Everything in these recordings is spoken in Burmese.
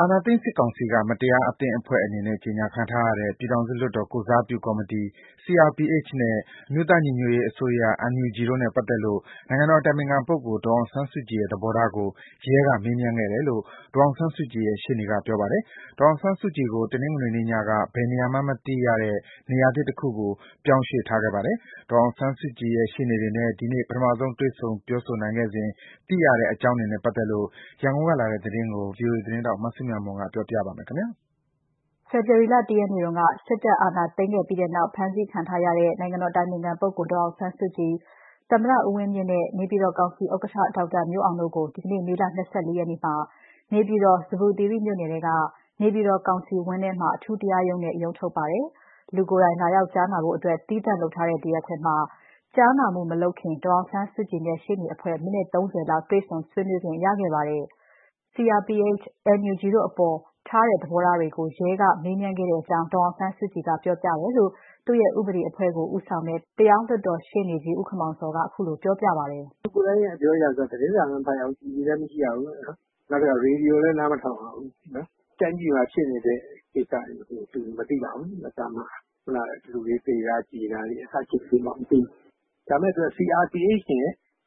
အာဏာသိမ်းစစ်ကောင်စီက မတရားအသင်းအဖွဲ့အနေနဲ့ ကြေညာခံထားရတဲ့ ပြည်ထောင်စုလွှတ်တော်ကိုယ်စားပြုကော်မတီ CRPH နဲ့ အမျိုးသားညီညွတ်ရေးအစိုးရ NUG တို့နဲ့ပတ်သက်လို့ နိုင်ငံတော်အတိုင်ပင်ခံပုဂ္ဂိုလ် ဒေါ်အောင်ဆန်းစုကြည်ရဲ့ သဘောထားကို ရဲက မေးမြန်းခဲ့တယ်လို့ ဒေါ်အောင်ဆန်းစုကြည်ရဲ့ ရှေ့နေက ပြောပါတယ်။ ဒေါ်အောင်ဆန်းစုကြည်ကို တနင်္ဂနွေနေ့ညက ဘယ်နေရာမှန်းမသိရတဲ့ နေရာသစ်တခုကို ပြောင်းရွှေ့ထားခဲ့ပါတယ်။ ဒေါ်အောင်ဆန်းစုကြည်ရဲ့ ရှေ့နေတွေနဲ့ ဒီနေ့ ပထမဆုံး တွေ့ဆုံပြောဆိုနိုင်ခဲ့စဉ် သိရတဲ့အကြောင်းတွေနဲ့ပတ်သက်လို့ ရန်ကုန်ကလာတဲ့သတင်းကို ဗွီအိုအေသတင်းထောက် မစုမြတ်မွန်က ပြောပြပါမယ်။ဖေဖော်ဝါရီလ ၁ ရက်နေ့က စစ်တပ်အာဏာသိမ်းခဲ့ပြီးနောက် ဖမ်းဆီးခံထားရတဲ့ နိုင်ငံတော်အတိုင်ပင်ခံပုဂ္ဂိုလ် ဒေါ်အောင်ဆန်းစုကြည်၊ သမ္မတဦးဝင်းမြင့်နဲ့ နေပြည်တော်ကောင်စီဥက္ကဋ္ဌ ဒေါက်တာမျိုးအောင်တို့ကို ဒီနေ့ မေလ ၂၄ ရက်နေ့မှာ နေပြည်တော် ဇမ္ဗူသီရိမြို့နယ်ထဲက နေပြည်တော်ကောင်စီဝင်းထဲမှာ အထူးတရားရုံးနဲ့ ရုံးထုတ်ပါတယ်။ လူကိုယ်တိုင်လာရောက်ကြားနာဖို့ သီးသန့်လုပ်ထားတဲ့ တရားခွင်မှာ ကြားနာမှုမလုပ်ခင် ဒေါ်အောင်ဆန်းစုကြည်နဲ့ ရှေ့နေအဖွဲ့ မိနစ် ၃၀ လောက် တွေ့ဆုံဆွေးနွေးခွင့်ရခဲ့ပါတယ်။ CRPH၊ NUG တို့အပေါ်ထားတဲ့ သဘောထားတွေကို ရဲက မေးမြန်းခဲ့တဲ့အကြောင်း ဒေါ်အောင်ဆန်းစုကြည်က ပြောပြတယ်လို့ သူ့ရဲ့ ဥပဒေအဖွဲ့ကို ဦးဆောင်တဲ့ တရားလွှတ်တော်ရှေ့နေကြီး ဦးခင်မောင်ဇော်က ခုလိုပြောပြပါတယ်။ "သူကိုယ်တိုင်ရဲ့အပြောအရဆို သတင်းစာလည်းမဖတ်ရဘူး။ တီဗီလည်းမရှိရဘူး။ နောက်တခါ ရေဒီယိုလည်းနားမထောင်ရဘူး။ တိုင်းပြည်မှာဖြစ်နေတဲ့ကိစ္စတွေကို သူမသိပါဘူး။ သာမန်လူတွေသေတာကြေတာတွေ စသဖြင့်သူမသိဘူး။ ဒါပေမဲ့ CRPH နဲ့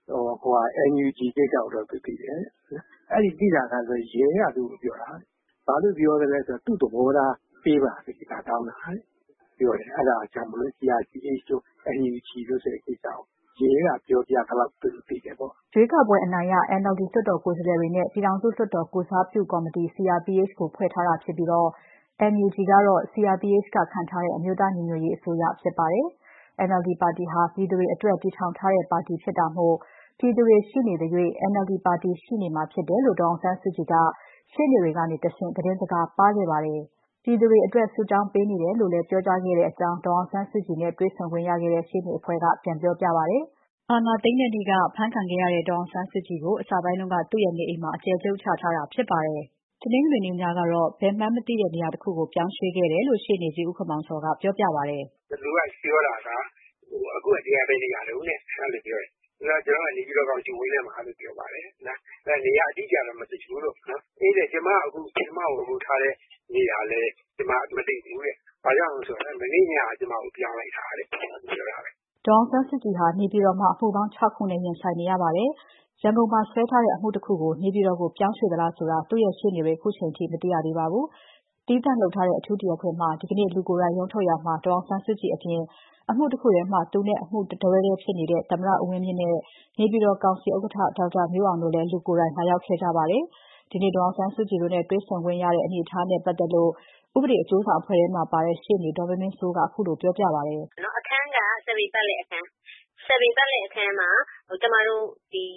NUG ကိစ္စကိုတော့သူသိတယ်။ အဲ့ဒီသိတာကရဲကသူ့ကိုပြောတာ။ ဘာလို့ပြောသလဲဆိုတော့ သူ့သဘောထားပေးပါဆိုပြီးတောင်းတာပြောတယ်။ အဲ့ဒါကြောင့်မို့လို့ CRPH တို့ NUG တို့ဆိုတဲ့ကိစ္စကို ရဲကပြောပြသလောက်သူသိတယ်ပေါ့။ " ရွေးကောက်ပွဲအနိုင်ရ NLD လွှတ်တော်ကိုယ်စားလှယ်တွေနဲ့ ပြည်ထောင်စုလွှတ်တော်ကိုယ်စားပြုကော်မတီ CRPH ကိုဖွဲ့ထားတာဖြစ်ပြီး NUG ကတော့ CRPH ကခန့်ထားတဲ့ အမျိုးသားညီညွတ်ရေးအစိုးရဖြစ်ပါတယ်။ NLD ပါတီဟာ ပြည်သူတွေအတွက် တည်ထောင်ထားတဲ့ပါတီဖြစ်တာမို့ ပြည်သူတွေရှိနေသရွေ့ NLD ပါတီရှိနေမှာဖြစ်တယ်လို့ ဒေါ်အောင်ဆန်းစုကြည်က ရှေ့နေတွေကနေတဆင့် သတင်းစကားပါးခဲ့ပါတယ်။ ပြည်သူတွေအတွက် ဆုတောင်းပေးနေတယ်လို့လည်း ပြောကြားခဲ့တဲ့အကြောင်း ဒေါ်အောင်ဆန်းစုကြည်နဲ့ တွေ့ဆုံခွင့်ရခဲ့တဲ့ ရှေ့နေအဖွဲ့က ပြန်ပြောပြပါတယ်။ အာဏာသိမ်းတဲ့နေ့က ဖမ်းခံခဲ့ရတဲ့ ဒေါ်အောင်ဆန်းစုကြည်ကို အစပိုင်းက သူ့ရဲ့နေအိမ်မှာ အကျယ်ချုပ်ချထားတာဖြစ်ပါတယ်။ တနင်္ဂနွေနေ့ညကတော့ ဘယ်မှန်းမသိတဲ့နေရာတခုကို ပြောင်းရွှေ့ခဲ့တယ်လို့ ရှေ့နေကြီး ဦးခင်မောင်ဇော်က ပြောပြပါတယ်။ "သူကပြောတာက အခုနေရာဘယ်နေရာတုန်းတဲ့ အဲ့လိုပြောတယ်။ ကျနော်က နေပြည်တော်ကောင်စီဝင်းထဲမှာလို့ပြောပါတယ်။ နေရာအတိအကျတော့မသိဘူးလို့။ အေးကျမကိုအခုထားတဲ့နေရာလည်း ကျမမသိဘူးတဲ့။ ဘာကြောင့်လဲဆိုတော့ မနေ့ညကကျမကိုပြောင်းလိုက်တာတဲ့ပြောတာပဲ။ " ဒေါ်အောင်ဆန်းစုကြည်ဟာ နေပြည်တော်မှာ အမှုပေါင်း ၆ ခုနဲ့ ရင်ဆိုင်နေရပါတယ်။ ရန်ကုန်မှာစွဲထားတဲ့ အမှုတခုကို နေပြည်တော်ကို ပြောင်းရွှေ့သလားဆိုတာ သူ့ရဲ့ရှေ့နေတွေ ခုချိန်ထိ မသိရသေးပါဘူး။ သီးသန့်လုပ်ထားတဲ့ အထူးတရားခွင်မှာ ဒီနေ့ လူကိုယ်တိုင်ရုံးထုတ်ရာမှာ ဒေါ်အောင်ဆန်းစုကြည်အပြင် အမှုတခုထဲမှာ သူနဲ့အမှုတတွဲထဲဖြစ်နေတဲ့ သမ္မတဦးဝင်းမြင့်နဲ့ နေပြည်တော်ကောင်စီဥက္ကဋ္ဌ ဒေါက်တာမျိုးအောင်တို့လည်း လူကိုယ်တိုင်လာရောက်ခဲ့ကြပါတယ်။ ဒီနေ့ ဒေါ်အောင်ဆန်းစုကြည်တို့နဲ့ တွေ့ဆုံခွင့်ရတဲ့ အနေအထားနဲ့ပတ်သက်လို့ ဥပဒေအကျိုးဆောင်အဖွဲ့ထဲမှာပါတဲ့ ရှေ့နေဒေါ်မင်းမင်းစိုးက ခုလိုပြောပြပါတယ်။ "အခန်းက 7 ပတ်လည်အခန်းမှာ ကျမတို့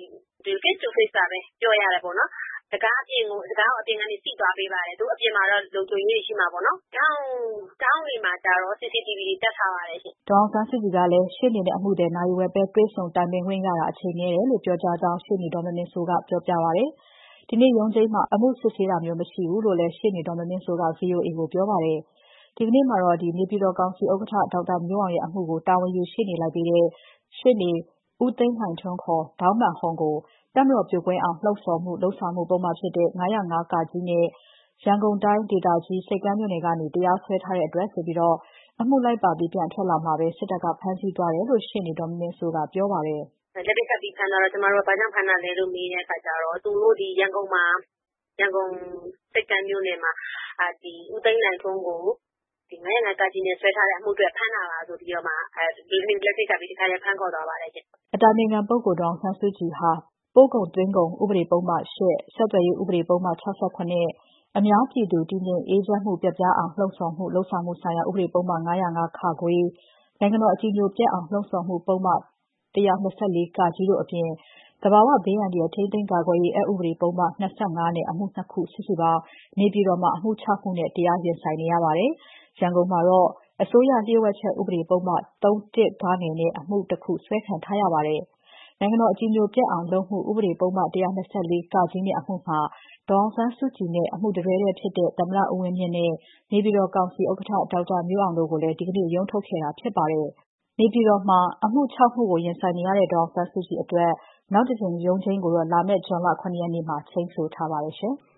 face to face ပါပဲပြောရတယ်ပေါ့နော်။ တံခါးကိုအပြင်ကနေ ပိတ်သွားပေးပါတယ်။ အပြင်မှာတော့ လုံခြုံရေးတွေရှိမှာပေါ့နော်။ ထောင့်တွေမှာကျတော့ CCTV တွေတပ်ထားပါတယ်ရှင့်။" ဒေါ်အောင်ဆန်းစုကြည်ကလည်း ရှေ့နေနဲ့ အမှုသည် နာရီဝက်ပဲ တွေ့ဆုံတိုင်ပင်ခွင့်ရတာ အချိန်နည်းတယ်လို့ ပြောကြားကြောင်း ရှေ့နေဒေါ်မင်းမင်းစိုးက ပြောပြပါတယ်။ ဒီနေ့ရုံးချိန်းမှာ အမှုစစ်ဆေးတာမျိုးမရှိဘူးလို့လည်း ရှေ့နေဒေါ်မင်းမင်းစိုးက VOA ကိုပြောပါတယ်။ ဒီနေ့မှာတော့ နေပြည်တော်ကောင်စီဥက္ကဋ္ဌ ဒေါက်တာမျိုးအောင်ရဲ့ အမှုကို တာဝန်ယူရှေ့နေလိုက်ပေးတဲ့ ရှေ့နေဦးသိန်းလှိုင်ထွန်း ဒေါင်းမာန်ဟုန်ကို တပ်မတော်ပြိုကွဲအောင် လှုံ့ဆော်မှု လုပ်ဆောင်မှု ပုဒ်မဖြစ်တဲ့ ၅၀၅ နဲ့ ရန်ကုန်တိုင်းဒေသကြီး ဆိပ်ကမ်းမြို့နယ်ကနေ တရားစွဲထားတဲ့အတွက်ဆိုပြီး အမှုလိုက်ပါပြီး ပြန်ထွက်လာမှပဲ စစ်တပ်က ဖမ်းဆီးသွားတယ်လို့ ရှေ့နေဒေါ်မင်းမင်းစိုးက ပြောပါတယ်။ "လက်ထိပ်ခတ်ပြီးဖမ်းသွားတော့ ကျမတို့က ဘာကြောင့်ဖမ်းတာလဲလို့မေးတဲ့အခါကျတော့ သူတို့ရန်ကုန်ဆိပ်ကမ်းမြို့နယ်မှာ ဦးသိန်းလှိုင်ထွန်းကို ၅၀၅ နဲ့စွဲထားတဲ့အမှုအတွက်ဖမ်းတာပါဆိုပြီးတော့မှ လက်ထိပ်ခတ်ပြီးတခါတည်းဖမ်းခေါ်သွားပါတယ်ရှင့်။" အတိုင်ပင်ခံပုဂ္ဂိုလ်ဒေါ်အောင်ဆန်းစုကြည်ဟာ ပို့ကုန်သွင်းကုန်ဥပဒေပုဒ်မ ၈၊ ဆက်သွယ်ရေးဥပဒေပုဒ်မ ၆၇၊ အများပြည်သူ တည်ငြိမ်အေးချမ်းမှု ပျက်ပြားအောင် လှုံ့ဆော်မှု လုပ်ဆောင်မှုဆိုင်ရာ ဥပဒေပုဒ်မ ၅၀၅ နိုင်ငံတော်အကြည်ညိုပျက်အောင် လှုံ့ဆော်မှု ပုဒ်မ ၁၂၄ တို့အပြင် သဘာဝဘေးအန္တရာယ် ထိန်းသိမ်းကာကွယ်ရေး အက်ဥပဒေပုဒ်မ ၂၅ နဲ့ အမှု ၂ ခု စုစုပေါင်း နေပြည်တော်မှာ အမှု ၆ မှုနဲ့ တရားရင်ဆိုင်နေရပါတယ်။ ရန်ကုန်မှာတော့ အစိုးရလျှို့ဝှက်ချက်ဥပဒေပုဒ်မ ၃ နဲ့ အမှု ၁ ခု စွဲခံထားရပါတယ်။ နိုင်ငံတော်အကြည်ညိုပျက်အောင်လုပ်မှု ဥပဒေပုဒ်မ ၁၂၄ နဲ့အမှုမှာ ဒေါ်အောင်ဆန်းစုကြည်နဲ့ အမှုတတွဲထဲဖြစ်တဲ့ သမ္မတဦးဝင်းမြင့်နဲ့ နေပြည်တော်ကောင်စီဥက္ကဋ္ဌ ဒေါက်တာမျိုးအောင်တို့ကိုလည်း ဒီနေ့ ရုံးထုတ်ခဲ့တာဖြစ်ပါတယ်။ နေပြည်တော်မှာ အမှု ၆ မှုကို ရင်ဆိုင်နေရတဲ့ ဒေါ်အောင်ဆန်းစုကြည်အတွက် နောက်တကြိမ်ရုံးချိန်းကိုတော့ လာမယ့် ဇွန်လ ၇ ရက်နေ့မှာ ချိန်းဆိုထားပါတယ်ရှင်။